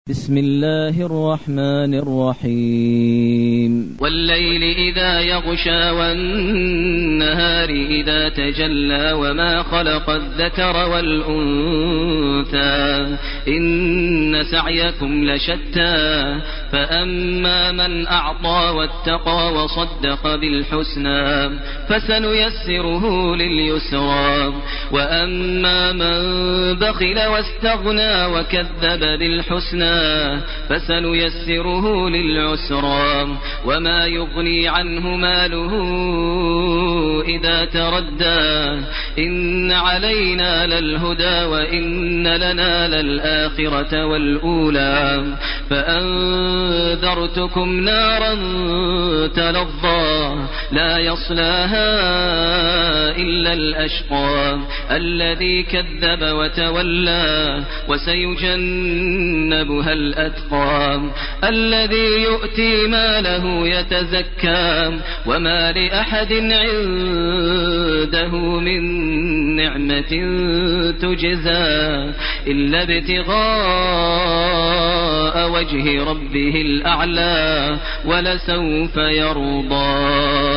بسم الله الرحمن الرحيم والليل إذا يغشى والنهار إذا تجلى وما خلق الذكر والأنثى إن سعيكم لشتى فأما من أعطى واتقى وصدق بالحسنى فسنيسره لليسرى وأما من بخل واستغنى وكذب بالحسنى فسنيسره للعسرى وما يغني عنه ماله إذا تردى إن علينا للهدى وإن لنا للآخرة والأولى فأنذرتكم نارا تلظى لا يصلاها إلا الأشقى الذي كذب وتولى وسيجنبها الأتقى الذي يؤتي ماله يتزكى وما لأحد عنده من نعمة تجزى إلا ابتغاء وجه ربه الأعلى ولسوف يرضى.